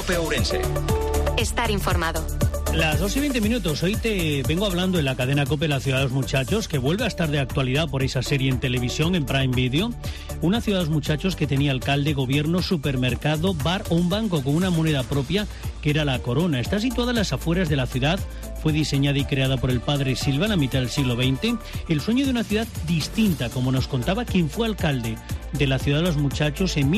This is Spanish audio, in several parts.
COPE Ourense. Estar informado. Las 2:20. Hoy te vengo hablando en la cadena COPE La Ciudad de los Muchachos, que vuelve a estar de actualidad por esa serie en televisión, en Prime Video. Una ciudad de los muchachos que tenía alcalde, gobierno, supermercado, bar o un banco con una moneda propia que era la corona. Está situada en las afueras de la ciudad. Fue diseñada y creada por el padre Silva en la mitad del siglo XX. El sueño de una ciudad distinta, como nos contaba quien fue alcalde de la Ciudad de los Muchachos en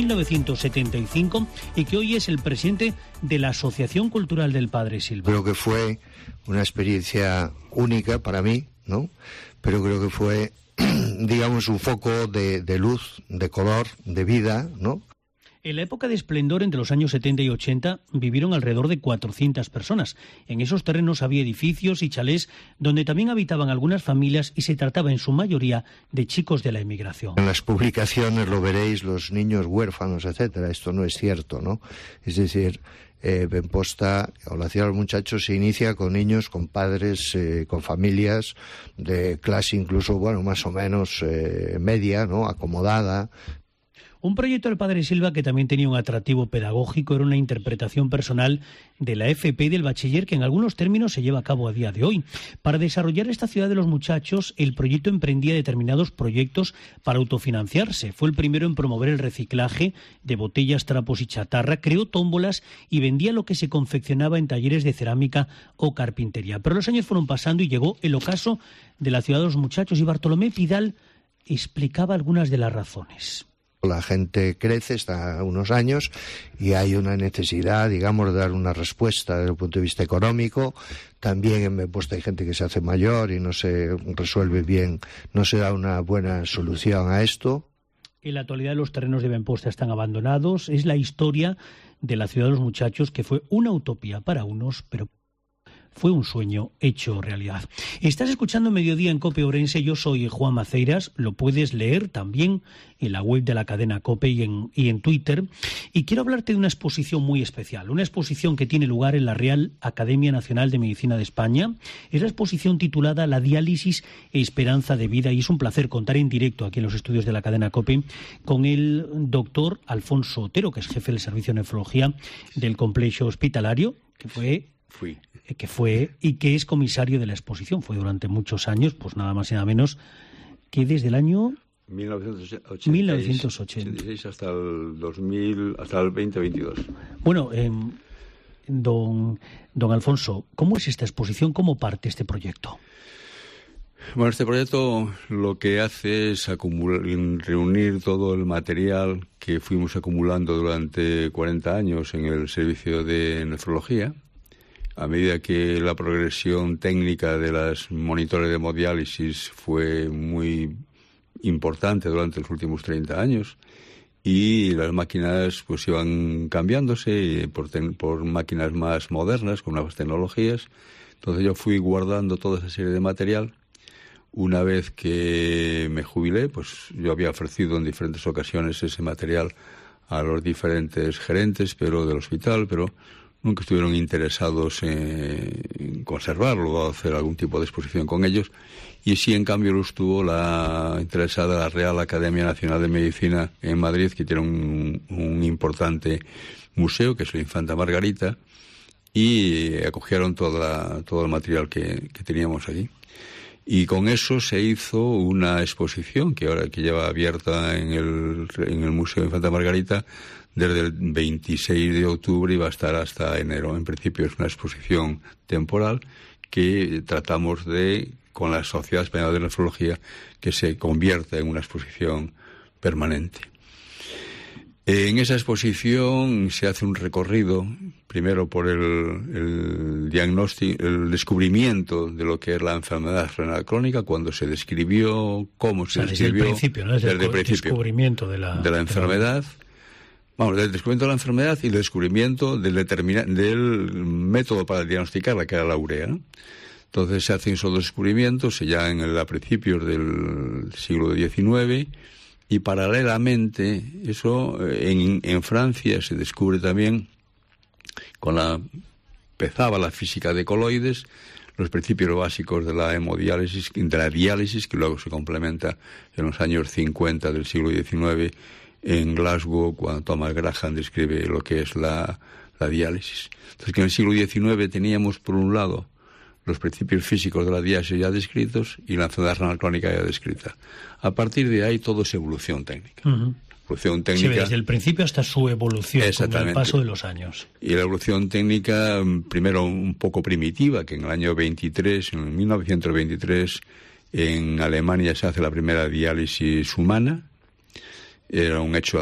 1975 y que hoy es el presidente de la Asociación Cultural del Padre Silva. Creo que fue una experiencia única para mí, ¿no? Pero creo que fue, digamos, un foco de luz, de color, de vida, ¿no? En la época de esplendor, entre los años 70 y 80, vivieron alrededor de 400 personas. En esos terrenos había edificios y chalés donde también habitaban algunas familias y se trataba en su mayoría de chicos de la emigración. En las publicaciones lo veréis, los niños huérfanos, etcétera. Esto no es cierto, ¿no? Es decir, Benposta o la Ciudad de los Muchachos se inicia con niños, con padres, con familias de clase incluso, bueno, más o menos media, ¿no? Acomodada. Un proyecto del padre Silva que también tenía un atractivo pedagógico, era una interpretación personal de la FP y del bachiller que en algunos términos se lleva a cabo a día de hoy. Para desarrollar esta Ciudad de los Muchachos, el proyecto emprendía determinados proyectos para autofinanciarse. Fue el primero en promover el reciclaje de botellas, trapos y chatarra, creó tómbolas y vendía lo que se confeccionaba en talleres de cerámica o carpintería. Pero los años fueron pasando y llegó el ocaso de la Ciudad de los Muchachos y Bartolomé Pidal explicaba algunas de las razones. La gente crece, está unos años y hay una necesidad, digamos, de dar una respuesta desde el punto de vista económico. También en Benposta hay gente que se hace mayor y no se resuelve bien, no se da una buena solución a esto. En la actualidad los terrenos de Benposta están abandonados. Es la historia de la Ciudad de los Muchachos que fue una utopía para unos, pero fue un sueño hecho realidad. Estás escuchando Mediodía en COPE Ourense. Yo soy Juan Maceiras. Lo puedes leer también en la web de la cadena COPE y en Twitter. Y quiero hablarte de una exposición muy especial. Una exposición que tiene lugar en la Real Academia Nacional de Medicina de España. Es la exposición titulada La diálisis e esperanza de vida. Y es un placer contar en directo aquí en los estudios de la cadena COPE con el doctor Alfonso Otero, que es jefe del Servicio de Nefrología del Complejo Hospitalario, que es comisario de la exposición. Fue durante muchos años, pues nada más y nada menos que desde el año 1986 hasta el 2000, hasta el 2022. Bueno, don Alfonso, ¿cómo es esta exposición? ¿Cómo parte este proyecto? Bueno, este proyecto lo que hace es reunir todo el material que fuimos acumulando durante 40 años en el servicio de nefrología. A medida que la progresión técnica de las monitores de hemodiálisis fue muy importante durante los últimos 30 años y las máquinas pues iban cambiándose por máquinas más modernas, con nuevas tecnologías. Entonces yo fui guardando toda esa serie de material. Una vez que me jubilé, pues yo había ofrecido en diferentes ocasiones ese material a los diferentes gerentes del hospital, pero nunca estuvieron interesados en conservarlo o hacer algún tipo de exposición con ellos, y sí, en cambio, lo estuvo interesada la Real Academia Nacional de Medicina en Madrid, que tiene un importante museo, que es la Infanta Margarita, y acogieron todo el material que teníamos allí. Y con eso se hizo una exposición que lleva abierta en el Museo de Infanta Margarita desde el 26 de octubre y va a estar hasta enero. En principio es una exposición temporal que tratamos con la Sociedad Española de Nefrología, que se convierta en una exposición permanente. En esa exposición se hace un recorrido, primero por el diagnóstico, el descubrimiento de lo que es la enfermedad renal crónica, cuando se describió, cómo se describió, desde el principio, ¿no? Desde el descubrimiento de la enfermedad. Vamos, del descubrimiento de la enfermedad y el descubrimiento del método para diagnosticarla, que era la urea, ¿no? Entonces se hacen esos descubrimientos ya a principios del siglo XIX, y paralelamente eso en Francia se descubre también, empezaba la física de coloides, los principios básicos de la hemodiálisis, de la diálisis, que luego se complementa en los años 50 del siglo XIX en Glasgow, cuando Thomas Graham describe lo que es la la diálisis. Entonces, que en el siglo XIX teníamos, por un lado, los principios físicos de la diálisis ya descritos y la enfermedad renal crónica ya descrita. A partir de ahí, todo es evolución técnica. Evolución técnica. Sí, desde el principio hasta su evolución, con el paso de los años. Y la evolución técnica, primero un poco primitiva, que en el año 23, en 1923, en Alemania se hace la primera diálisis humana. Era un hecho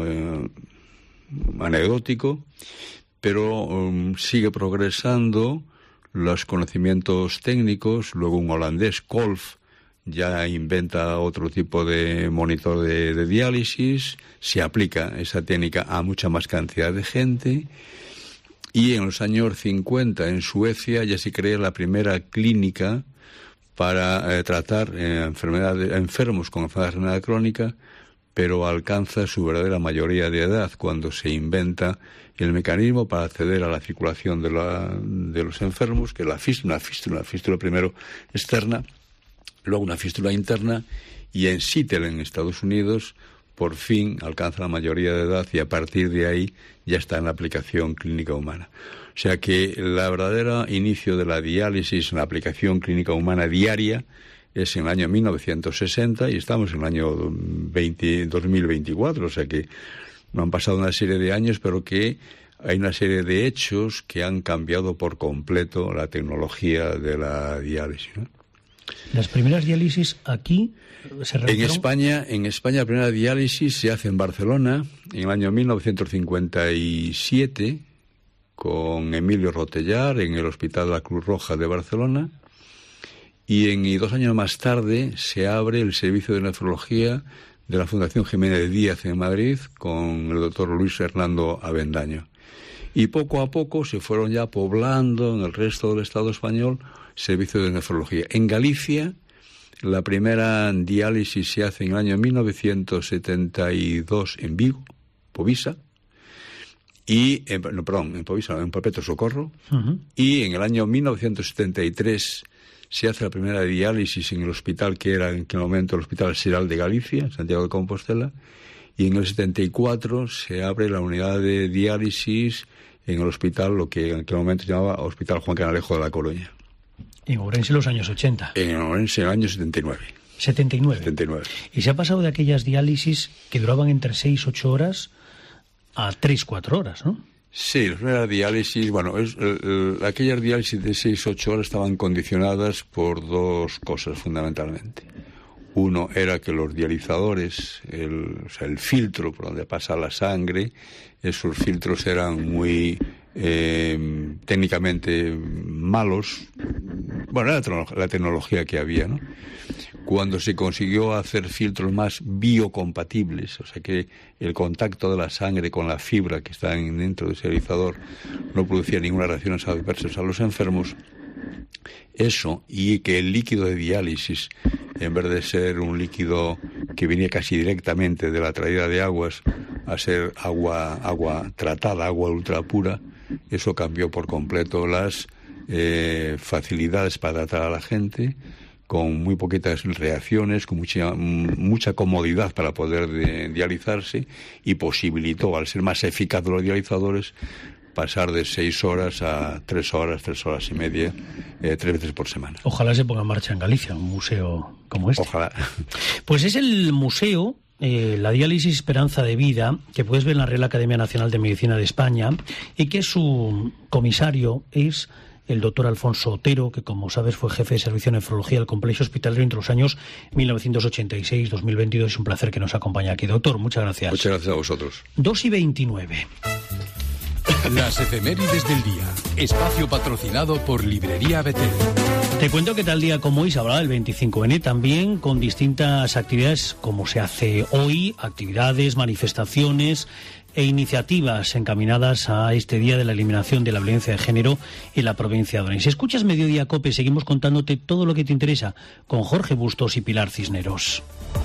anecdótico, pero sigue progresando los conocimientos técnicos. Luego un holandés, Kolff, ya inventa otro tipo de monitor de diálisis, se aplica esa técnica a mucha más cantidad de gente, y en los años 50 en Suecia ya se crea la primera clínica para tratar enfermos con enfermedad renal crónica, pero alcanza su verdadera mayoría de edad cuando se inventa el mecanismo para acceder a la circulación de los enfermos, que es la fístula primero externa, luego una fístula interna, y en Seattle, en Estados Unidos, por fin alcanza la mayoría de edad y a partir de ahí ya está en la aplicación clínica humana. O sea que la verdadera inicio de la diálisis en la aplicación clínica humana diaria es en el año 1960 y estamos en el año 2024, o sea que no han pasado una serie de años, pero que hay una serie de hechos que han cambiado por completo la tecnología de la diálisis, ¿no? Las primeras diálisis aquí se realizaron... En España la primera diálisis se hace en Barcelona en el año 1957 con Emilio Rotellar en el Hospital de la Cruz Roja de Barcelona, y 2 años más tarde se abre el servicio de nefrología de la Fundación Jiménez Díaz en Madrid con el doctor Luis Hernando Avendaño. Y poco a poco se fueron ya poblando en el resto del Estado español servicios de nefrología. En Galicia, la primera diálisis se hace en el año 1972 en Vigo, Povisa, en Perpetuo Socorro, y en el año 1973 se hace la primera diálisis en el hospital que era en aquel momento el Hospital Seral de Galicia, Santiago de Compostela, y en el 74 se abre la unidad de diálisis en el hospital, lo que en aquel momento se llamaba Hospital Juan Canalejo de La Coruña. En Ourense en los años 80. En Ourense en el año 79. 79. Y se ha pasado de aquellas diálisis que duraban entre 6-8 horas a 3-4 horas, ¿no? Sí, las primeras diálisis, aquellas diálisis de 6-8 horas estaban condicionadas por 2 cosas fundamentalmente. Uno era que los dializadores, el filtro por donde pasa la sangre, esos filtros eran muy técnicamente malos. Bueno, era la tecnología que había, ¿no? Cuando se consiguió hacer filtros más biocompatibles, o sea que el contacto de la sangre con la fibra que está dentro de ese dializador no producía ninguna reacción adversa a los enfermos, eso, y que el líquido de diálisis, en vez de ser un líquido que venía casi directamente de la traída de aguas a ser agua tratada, agua ultra pura, eso cambió por completo las facilidades para tratar a la gente, con muy poquitas reacciones, con mucha comodidad para poder dializarse, y posibilitó, al ser más eficaz los dializadores, pasar de 6 horas a 3 horas, 3 horas y media, 3 veces por semana. Ojalá se ponga en marcha en Galicia un museo como este. Ojalá. Pues es el museo, la diálisis Esperanza de Vida, que puedes ver en la Real Academia Nacional de Medicina de España, y que su comisario es el doctor Alfonso Otero, que como sabes fue jefe de servicio de nefrología del complejo hospitalario entre los años 1986-2022. Es un placer que nos acompañe aquí, doctor. Muchas gracias. Muchas gracias a vosotros. 2:29. Las efemérides del día. Espacio patrocinado por Librería Betel. Te cuento que tal día como hoy se hablaba del 25N, también con distintas actividades como se hace hoy, actividades, manifestaciones e iniciativas encaminadas a este día de la eliminación de la violencia de género en la provincia de Orense. Si escuchas Mediodía COPE, seguimos contándote todo lo que te interesa con Jorge Bustos y Pilar Cisneros.